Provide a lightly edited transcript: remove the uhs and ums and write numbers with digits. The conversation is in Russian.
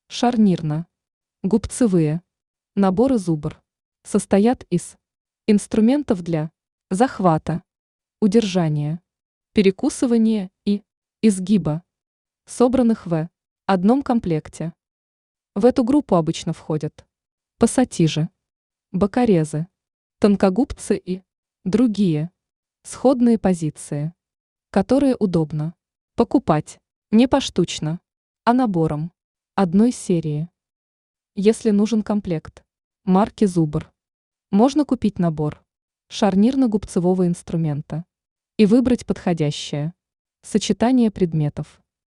Шарнирно-губцевые наборы зубр состоят из инструментов для захвата, удержания, перекусывания и изгиба, собранных в одном комплекте. В эту группу обычно входят пассатижи, бокорезы, тонкогубцы и другие сходные позиции, которые удобно покупать не поштучно, а набором одной серии. Если нужен комплект марки Зубр, можно купить набор шарнирно-губцевого инструмента и выбрать подходящее сочетание предметов.